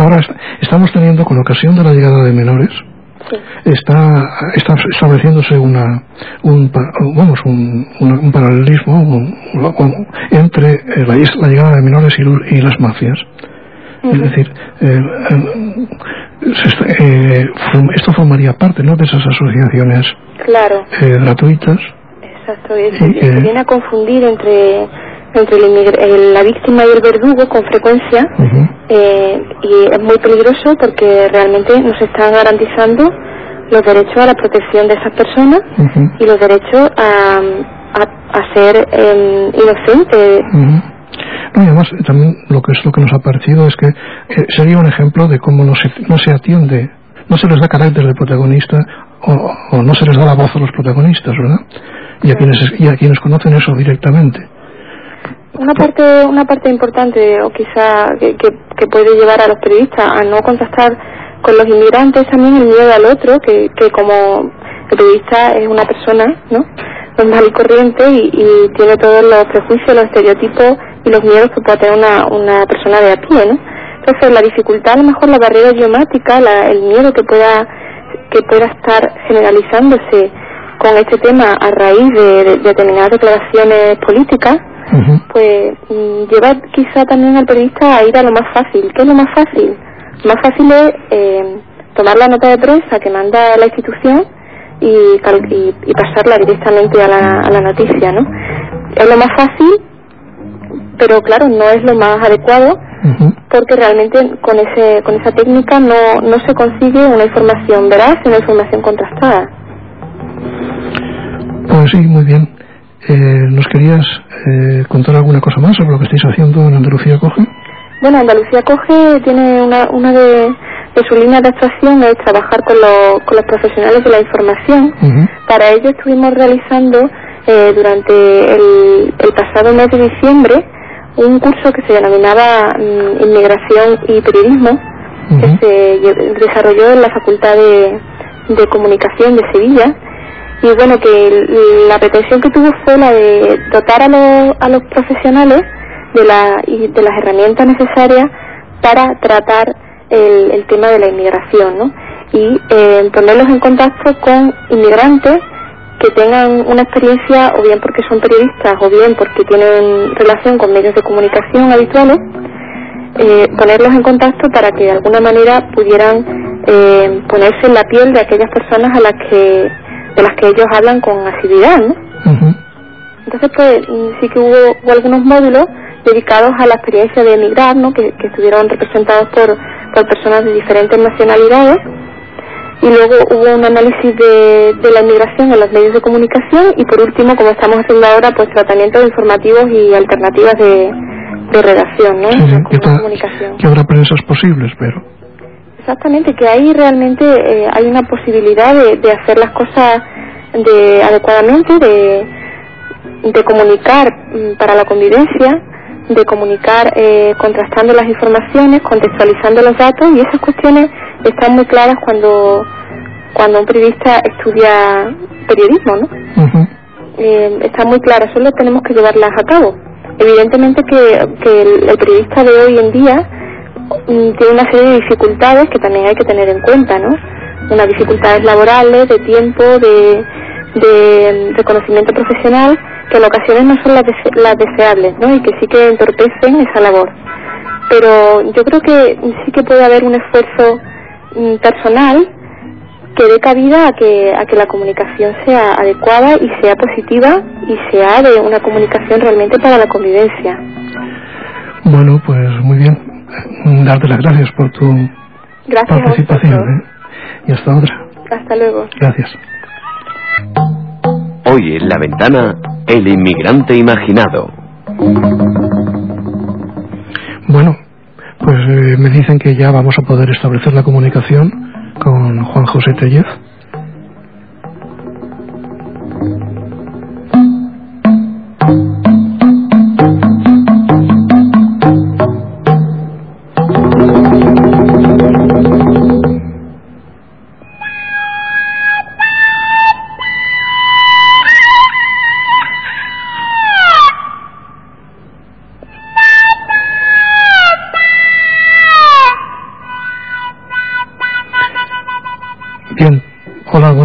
ahora estamos teniendo, con ocasión de la llegada de menores, sí, está estableciéndose un paralelismo entre la llegada de menores y las mafias. Es decir, esto formaría parte, ¿no?, de esas asociaciones, claro, gratuitas. Exacto, se viene a confundir entre la víctima y el verdugo con frecuencia, y es muy peligroso porque realmente nos están garantizando los derechos a la protección de esas personas y los derechos a ser inocentes. No, y además también lo que nos ha parecido es que sería un ejemplo de cómo no se atiende, no se les da carácter de protagonista o no se les da la voz a los protagonistas, ¿verdad? Y a quienes conocen eso directamente. Una parte importante, o quizá que puede llevar a los periodistas a no contactar con los inmigrantes, también el miedo al otro, que como el periodista es una persona, ¿no?, normal y corriente, y tiene todos los prejuicios, los estereotipos y los miedos que puede tener una persona de a pie, ¿no? Entonces la dificultad, a lo mejor la barrera idiomática, el miedo que pueda estar generalizándose con este tema a raíz de determinadas declaraciones políticas, pues lleva quizá también al periodista a ir a lo más fácil. ¿Qué es lo más fácil? Lo más fácil es tomar la nota de prensa que manda la institución y pasarla directamente a la noticia, ¿no? Es lo más fácil, pero claro, no es lo más adecuado, porque realmente con esa técnica no se consigue una información veraz, una información contrastada. Pues sí, muy bien. ¿Nos querías contar alguna cosa más sobre lo que estáis haciendo en Andalucía Coge? Bueno, Andalucía Coge tiene una de sus líneas de actuación es trabajar con los profesionales de la información. Para ello estuvimos realizando durante el pasado mes de diciembre un curso que se denominaba Inmigración y Periodismo, que se desarrolló en la Facultad de Comunicación de Sevilla. Y bueno, que la pretensión que tuvo fue la de dotar a los profesionales de las herramientas necesarias para tratar el tema de la inmigración, ¿no? Y ponerlos en contacto con inmigrantes que tengan una experiencia, o bien porque son periodistas, o bien porque tienen relación con medios de comunicación habituales, ponerlos en contacto para que de alguna manera pudieran ponerse en la piel de aquellas personas de las que ellos hablan con asiduidad, ¿no? Entonces, pues sí que hubo algunos módulos dedicados a la experiencia de emigrar, ¿no?, que estuvieron representados por personas de diferentes nacionalidades, y luego hubo un análisis de la inmigración en los medios de comunicación, y por último, como estamos haciendo ahora, pues tratamientos informativos y alternativas de redacción, ¿no? Comunicación. Que habrá prensas posibles, pero... Exactamente, que ahí realmente hay una posibilidad de hacer las cosas adecuadamente, de comunicar para la convivencia, de comunicar contrastando las informaciones, contextualizando los datos, y esas cuestiones están muy claras cuando un periodista estudia periodismo, ¿no? Están muy claras, solo tenemos que llevarlas a cabo. Evidentemente que el periodista de hoy en día tiene una serie de dificultades que también hay que tener en cuenta, ¿no? Unas dificultades laborales, de tiempo, de reconocimiento profesional, que en ocasiones no son las deseables, ¿no? Y que sí que entorpecen esa labor. Pero yo creo que sí que puede haber un esfuerzo personal que dé cabida a que la comunicación sea adecuada y sea positiva y sea de una comunicación realmente para la convivencia. Bueno, pues muy bien. Darte las gracias por tu participación. Y hasta otra. Hasta luego. Gracias. Hoy en La Ventana, el inmigrante imaginado. Bueno, pues me dicen que ya vamos a poder establecer la comunicación con Juan José Tellez.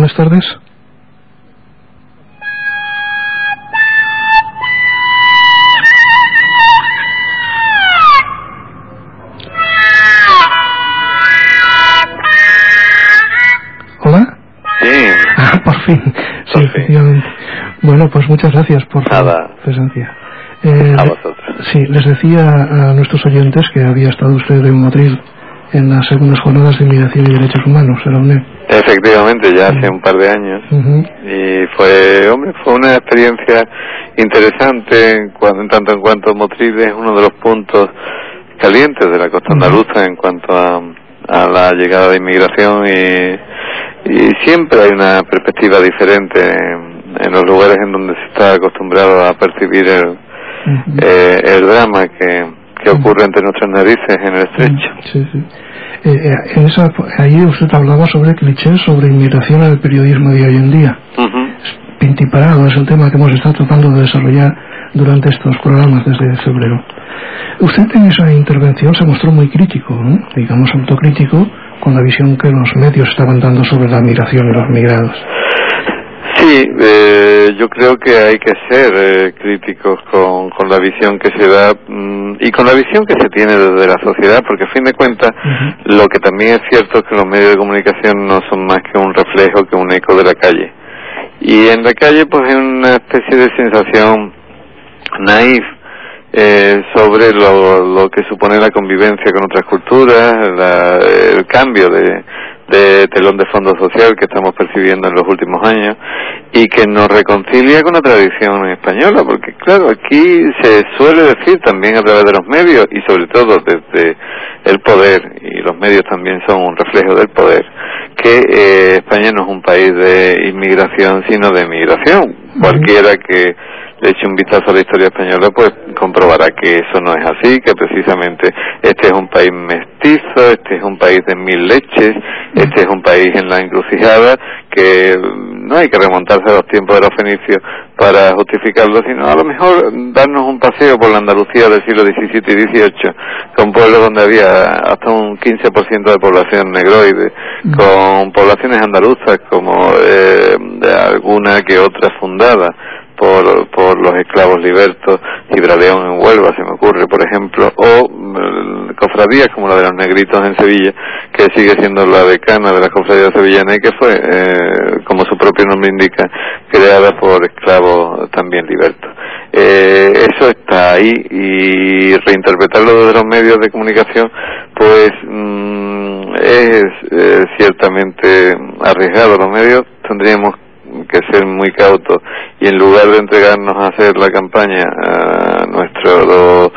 buenas tardes. ¿Hola? Sí. Ah, por fin. Sí, efectivamente. Bueno, pues muchas gracias por su presencia. A vosotros. Sí, les decía a nuestros oyentes que había estado usted en Motril en las segundas jornadas de inmigración y derechos humanos de la UNED. Efectivamente, ya hace un par de años. Y fue una experiencia interesante en tanto en cuanto Motril es uno de los puntos calientes de la costa andaluza en cuanto a la llegada de inmigración y siempre hay una perspectiva diferente en los lugares en donde se está acostumbrado a percibir el drama que ocurre entre nuestras narices en el estrecho. Sí, sí. Ahí usted hablaba sobre clichés sobre inmigración en el periodismo de hoy en día. Pintiparado es el tema que hemos estado tratando de desarrollar durante estos programas desde febrero. Usted en esa intervención se mostró muy crítico, ¿no? Digamos autocrítico, con la visión que los medios estaban dando sobre la migración y los migrados. Sí, yo creo que hay que ser críticos con la visión que se da y con la visión que se tiene desde la sociedad, porque a fin de cuentas lo que también es cierto es que los medios de comunicación no son más que un reflejo, que un eco de la calle. Y en la calle pues hay una especie de sensación naif sobre lo que supone la convivencia con otras culturas, el cambio de telón de fondo social que estamos percibiendo en los últimos años y que nos reconcilia con la tradición española, porque claro, aquí se suele decir también a través de los medios y sobre todo desde el poder, y los medios también son un reflejo del poder, que España no es un país de inmigración sino de migración. Cualquiera que le eche un vistazo a la historia española pues comprobará que eso no es así, que precisamente este es un país mestizo, este es un país de mil leches, este es un país en la encrucijada, que no hay que remontarse a los tiempos de los fenicios para justificarlo, sino a lo mejor darnos un paseo por la Andalucía del siglo XVII y XVIII, con pueblos donde había hasta un 15% de población negroide, con poblaciones andaluzas como alguna que otra fundada por los esclavos libertos, Gibraleón en Huelva se me ocurre, por ejemplo, o cofradías como la de los negritos en Sevilla, que sigue siendo la decana de la cofradía sevillana y que fue, como su propio nombre indica, creada por esclavos también libertos. Eso está ahí y reinterpretarlo desde los medios de comunicación pues es ciertamente arriesgado. Los medios tendríamos que ser muy cautos y en lugar de entregarnos a hacer la campaña a nuestros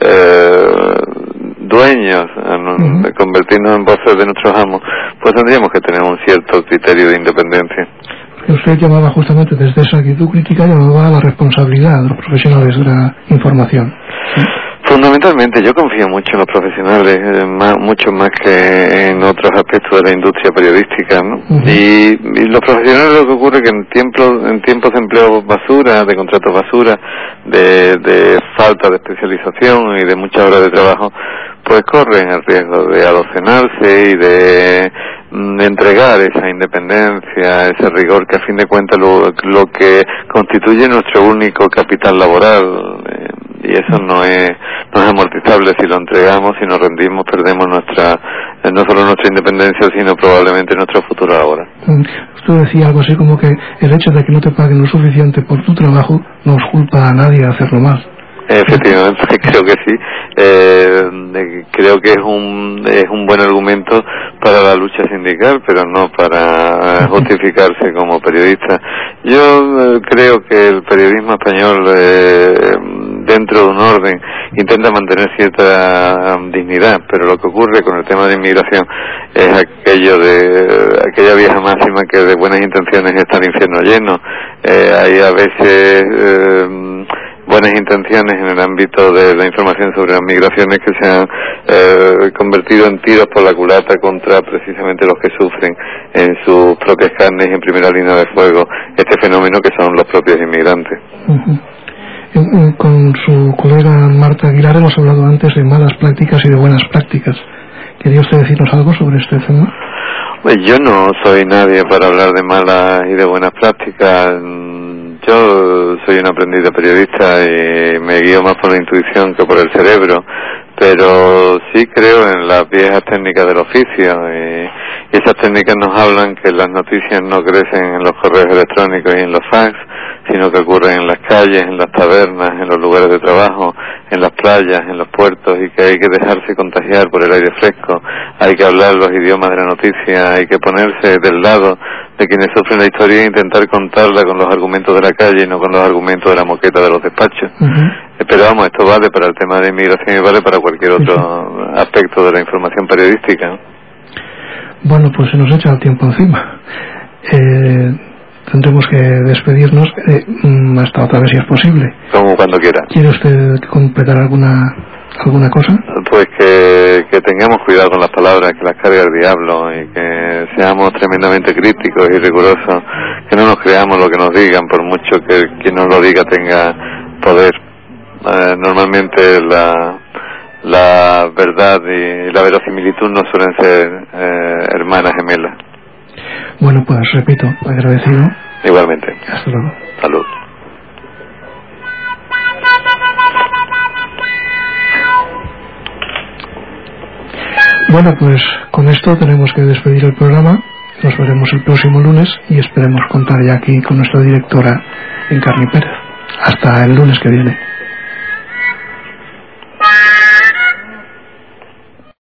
dueños, de convertirnos en voces de nuestros amos, pues tendríamos que tener un cierto criterio de independencia. Usted llamaba justamente desde esa actitud crítica, llamaba a la responsabilidad de los profesionales de la información. ¿Sí? Fundamentalmente yo confío mucho en los profesionales, mucho más que en otros aspectos de la industria periodística, ¿no? Y los profesionales, lo que ocurre es que en tiempos de empleo basura, de contratos basura, de falta de especialización y de muchas horas de trabajo, pues corren el riesgo de adocenarse y de entregar esa independencia, ese rigor que a fin de cuentas lo que constituye nuestro único capital laboral, y eso no es amortizable. Si lo entregamos, si nos rendimos, perdemos no solo nuestra independencia, sino probablemente nuestro futuro ahora. Usted decía algo así como que el hecho de que no te paguen lo suficiente por tu trabajo no os culpa a nadie a hacerlo más. Efectivamente, creo que sí. Creo que es un buen argumento para la lucha sindical, pero no para justificarse como periodista. Yo creo que el periodismo español, dentro de un orden, intenta mantener cierta dignidad, pero lo que ocurre con el tema de inmigración es aquella vieja máxima que de buenas intenciones está el infierno lleno. Hay a veces buenas intenciones en el ámbito de la información sobre las migraciones que se han convertido en tiros por la culata contra precisamente los que sufren en sus propias carnes y en primera línea de fuego este fenómeno que son los propios inmigrantes. Con su colega Marta Aguilar hemos hablado antes de malas prácticas y de buenas prácticas. ¿Quería usted decirnos algo sobre este tema? Pues yo no soy nadie para hablar de malas y de buenas prácticas. Yo soy un aprendiz de periodista y me guío más por la intuición que por el cerebro, pero sí creo en las viejas técnicas del oficio y esas técnicas nos hablan que las noticias no crecen en los correos electrónicos y en los fax, sino que ocurren en las calles, en las tabernas, en los lugares de trabajo, en las playas, en los puertos, y que hay que dejarse contagiar por el aire fresco, hay que hablar los idiomas de la noticia, hay que ponerse del lado de quienes sufren la historia e intentar contarla con los argumentos de la calle y no con los argumentos de la moqueta de los despachos. Pero vamos, esto vale para el tema de inmigración y vale para cualquier otro aspecto de la información periodística. Bueno, pues se nos echa el tiempo encima. Tendremos que despedirnos hasta otra vez si es posible. Como cuando quiera. ¿Quiere usted completar alguna cosa? Pues que tengamos cuidado con las palabras, que las cargue el diablo, y que seamos tremendamente críticos y rigurosos, que no nos creamos lo que nos digan, por mucho que quien nos lo diga tenga poder. Normalmente la verdad y la verosimilitud no suelen ser hermanas gemelas. Bueno, pues repito, agradecido. Igualmente. Hasta luego. Salud. Bueno, pues con esto tenemos que despedir el programa. Nos veremos el próximo lunes y esperemos contar ya aquí con nuestra directora Encarni Pérez. Hasta el lunes que viene.